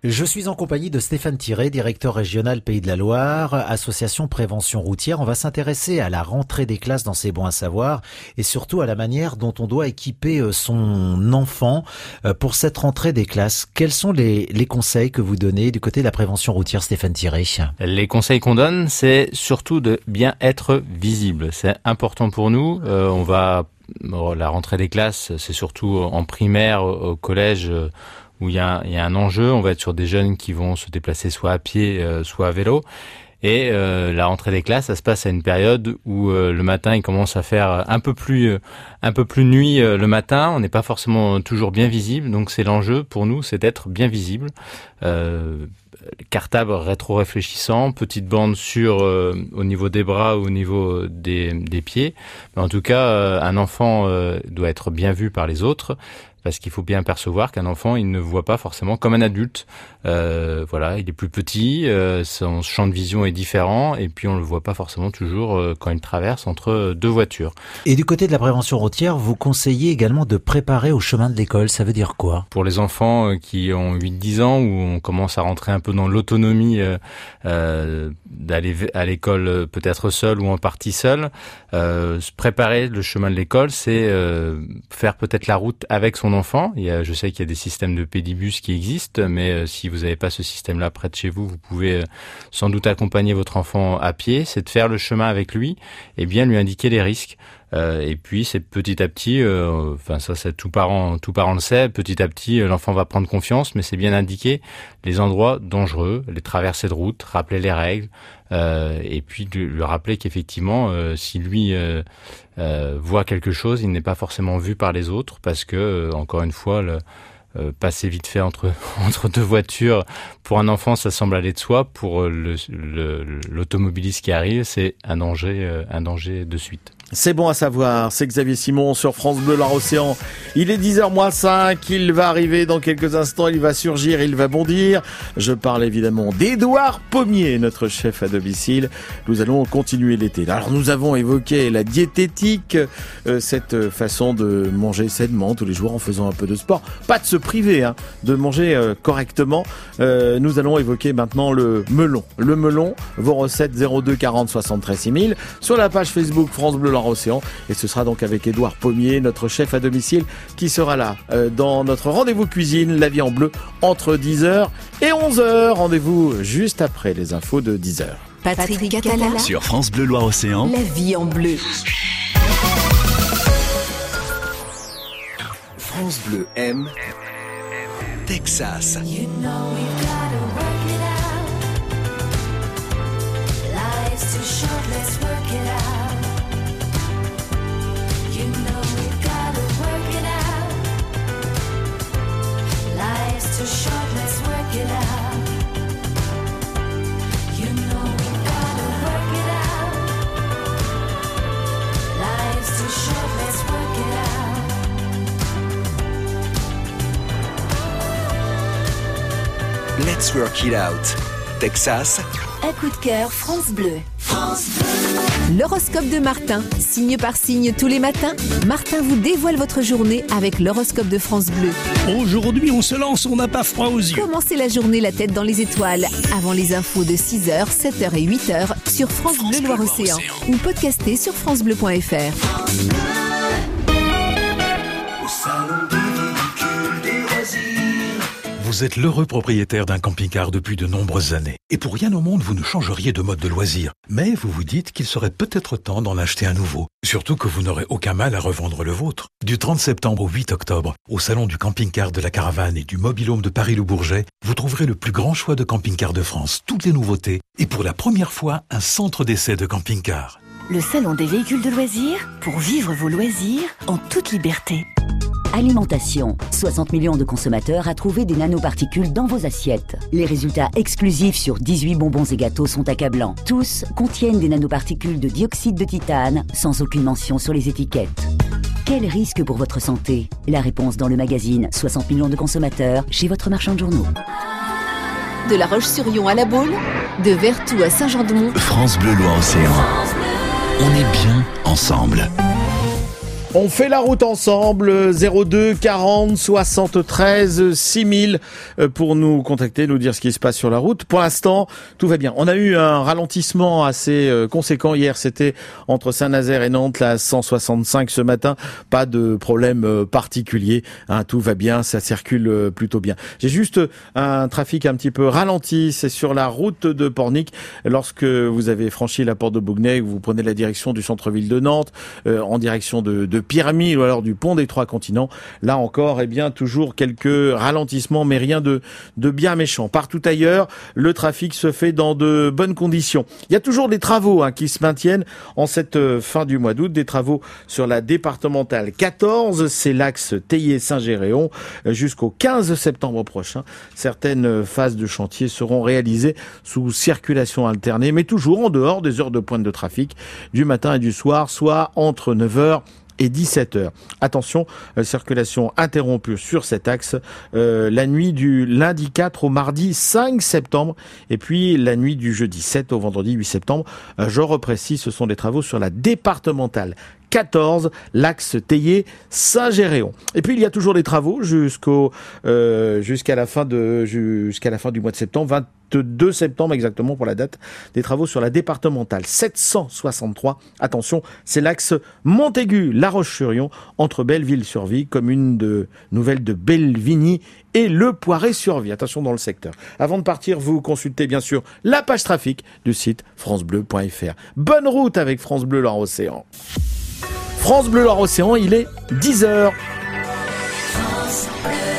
Je suis en compagnie de Stéphane Thiré, directeur régional Pays de la Loire, association prévention routière. On va s'intéresser à la rentrée des classes dans C'est bon à savoir et surtout à la manière dont on doit équiper son enfant pour cette rentrée des classes. Quels sont les conseils que vous donnez du côté de la prévention routière, Stéphane Thiré? Les conseils qu'on donne, c'est surtout de bien être visible. C'est important pour nous. La rentrée des classes, c'est surtout en primaire, au collège, où il y a un enjeu. On va être sur des jeunes qui vont se déplacer soit à pied, soit à vélo. Et la rentrée des classes, ça se passe à une période où le matin, il commence à faire un peu plus nuit le matin. On n'est pas forcément toujours bien visible. Donc c'est l'enjeu pour nous, c'est d'être bien visible. Cartable rétro-réfléchissant, petite bande au niveau des bras ou au niveau des pieds. Mais en tout cas, un enfant doit être bien vu par les autres. Parce qu'il faut bien percevoir qu'un enfant, il ne voit pas forcément comme un adulte. Il est plus petit, son champ de vision est différent, et puis on le voit pas forcément toujours quand il traverse entre deux voitures. Et du côté de la prévention routière, vous conseillez également de préparer au chemin de l'école. Ça veut dire quoi? Pour les enfants qui ont 8-10 ans, où on commence à rentrer un peu dans l'autonomie, d'aller à l'école peut-être seul ou en partie seul, préparer le chemin de l'école, c'est faire peut-être la route avec son enfant. Je sais qu'il y a des systèmes de pédibus qui existent, mais si vous n'avez pas ce système-là près de chez vous, vous pouvez sans doute accompagner votre enfant à pied. C'est de faire le chemin avec lui et bien lui indiquer les risques. Et puis c'est petit à petit, c'est tout parent le sait, petit à petit l'enfant va prendre confiance, mais c'est bien indiquer les endroits dangereux, les traversées de route, rappeler les règles, et puis lui rappeler qu'effectivement si lui voit quelque chose, il n'est pas forcément vu par les autres, parce que encore une fois passer vite fait entre deux voitures, pour un enfant ça semble aller de soi, pour l'automobiliste qui arrive, c'est un danger de suite. C'est bon à savoir, c'est Xavier Simon sur France Bleu Loire-Océan. Il est 10h-5, il va arriver dans quelques instants, il va surgir, il va bondir. Je parle évidemment d'Édouard Pommier, notre chef à domicile. Nous allons continuer l'été. Alors nous avons évoqué la diététique, cette façon de manger sainement tous les jours en faisant un peu de sport. Pas de se priver, de manger correctement. Nous allons évoquer maintenant le melon. Le melon, vos recettes 02 40 73 6000 sur la page Facebook France Bleu Océan, et ce sera donc avec Édouard Pommier, notre chef à domicile, qui sera là dans notre rendez-vous cuisine, la vie en bleu, entre 10h et 11h. Rendez-vous juste après les infos de 10h. Patrick Catala sur France Bleu Loire-Océan, la vie en bleu. France Bleu aime Texas. You know we've gotta work it out. Life's too short, let's work it out. You know we've gotta work it out. Life's too short, let's work it out. You know we've gotta work it out. Life's too short, let's work it out. Let's work it out. Texas. Un coup de cœur France Bleu. France Bleu. L'horoscope de Martin. Signe par signe tous les matins, Martin vous dévoile votre journée avec l'horoscope de France Bleu. Aujourd'hui, on se lance, on n'a pas froid aux yeux. Commencez la journée la tête dans les étoiles. Avant les infos de 6h, 7h et 8h sur France Bleu Loire-Océan. Ou podcastez sur francebleu.fr. Au salon des véhicules de loisirs. Vous êtes l'heureux propriétaire d'un camping-car depuis de nombreuses années. Et pour rien au monde, vous ne changeriez de mode de loisir. Mais vous vous dites qu'il serait peut-être temps d'en acheter un nouveau. Surtout que vous n'aurez aucun mal à revendre le vôtre. Du 30 septembre au 8 octobre, au salon du camping-car de la Caravane et du Mobil-Home de Paris-Le Bourget, vous trouverez le plus grand choix de camping-car de France, toutes les nouveautés, et pour la première fois, un centre d'essai de camping-car. Le salon des véhicules de loisirs, pour vivre vos loisirs en toute liberté. Alimentation. 60 millions de consommateurs à trouver des nanoparticules dans vos assiettes. Les résultats exclusifs sur 18 bonbons et gâteaux sont accablants. Tous contiennent des nanoparticules de dioxyde de titane, sans aucune mention sur les étiquettes. Quel risque pour votre santé? La réponse dans le magazine 60 millions de consommateurs chez votre marchand de journaux. De La Roche-sur-Yon à La Baule, de Vertou à Saint-Jean-de-Mont. France Bleu Loire-Océan. On est bien ensemble. On fait la route ensemble, 02 40 73 6000 pour nous contacter, nous dire ce qui se passe sur la route. Pour l'instant, tout va bien. On a eu un ralentissement assez conséquent hier, c'était entre Saint-Nazaire et Nantes, la 165 ce matin. Pas de problème particulier, hein, tout va bien, ça circule plutôt bien. J'ai juste un trafic un petit peu ralenti, c'est sur la route de Pornic. Lorsque vous avez franchi la porte de Bougnay, vous prenez la direction du centre-ville de Nantes, en direction de Pyramide ou alors du pont des Trois Continents. Là encore, eh bien, toujours quelques ralentissements, mais rien de bien méchant. Partout ailleurs, le trafic se fait dans de bonnes conditions. Il y a toujours des travaux qui se maintiennent en cette fin du mois d'août, des travaux sur la départementale 14, c'est l'axe Théier-Saint-Géréon, jusqu'au 15 septembre prochain. Certaines phases de chantier seront réalisées sous circulation alternée, mais toujours en dehors des heures de pointe de trafic, du matin et du soir, soit entre 9h et 17h. Attention, circulation interrompue sur cet axe la nuit du lundi 4 au mardi 5 septembre et puis la nuit du jeudi 7 au vendredi 8 septembre. Je reprécise, ce sont des travaux sur la départementale 14, l'axe Théier-Saint-Géréon. Et puis il y a toujours des travaux jusqu'à la fin du mois de septembre, 22 septembre exactement pour la date des travaux sur la départementale 763. Attention, c'est l'axe Montaigu-La Roche-sur-Yon entre Belleville-sur-Vie, commune nouvelle de Bellevigny et Le Poiré-sur-Vie. Attention dans le secteur. Avant de partir, vous consultez bien sûr la page trafic du site francebleu.fr. Bonne route avec France Bleu Loire-Océan. France Bleu Loire-Océan, il est 10h. France Bleu.